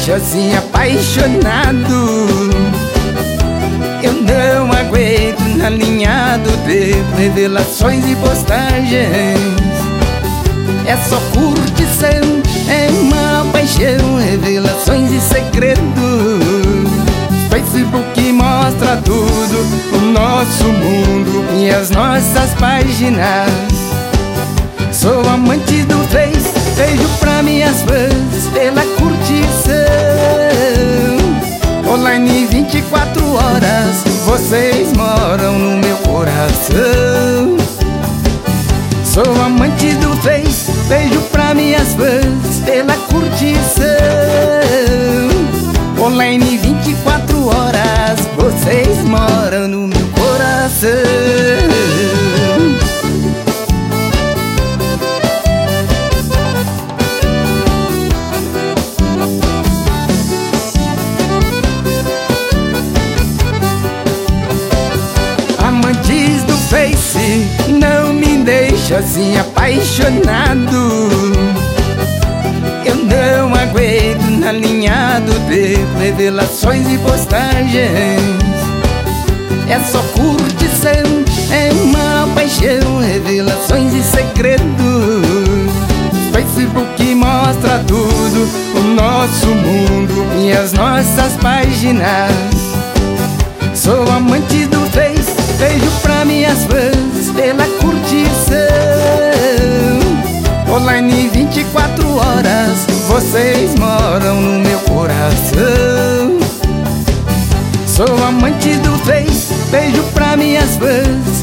deixa assim apaixonado. Eu não aguento na linha do tempo, revelações e postagens. É só curtição, é uma paixão, revelações e segredos. Facebook mostra tudo, o nosso mundo e as nossas páginas. Sou amante do Face, vejo pra minhas fãs pela curtição. Online 24 horas, vocês moram no meu coração. Sou amante do Face, vejo pra minhas fãs pela curtição. Online 24 horas, vocês moram no meu coração. Amantes do Face, não me deixa assim apaixonado. Eu não aguento na linha do tempo, revelações e postagens. É só curtição, é uma paixão, revelações e segredos. Facebook mostra tudo, o nosso mundo e as nossas páginas. Sou amante do Face, vejo pra minhas fãs pela curtição. Online 24 horas, vocês moram no meu coração. Sou amante do Face, vejo pra minhas fãs